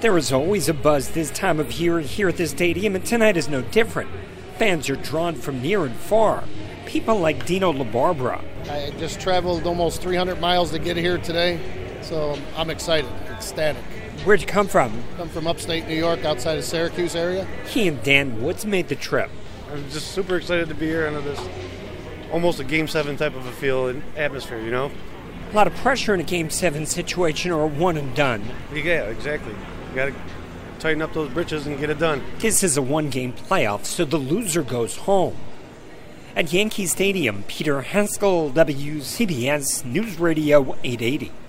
There is always a buzz this time of year here at the stadium, and tonight is no different. Fans are drawn from near and far. People like Dino LaBarbera. I just traveled almost 300 miles to get here today, so I'm excited, ecstatic. Where'd you come from? I'm from upstate New York, outside of Syracuse area. He and Dan Woods made the trip. I'm just super excited to be here under this almost a Game 7 type of a feel and atmosphere, you know? A lot of pressure in a Game 7 situation or a one and done. Yeah, exactly. You got to tighten up those britches and get it done. This is a one-game playoff, so the loser goes home. At Yankee Stadium, Peter Haskell, WCBS News Radio 880.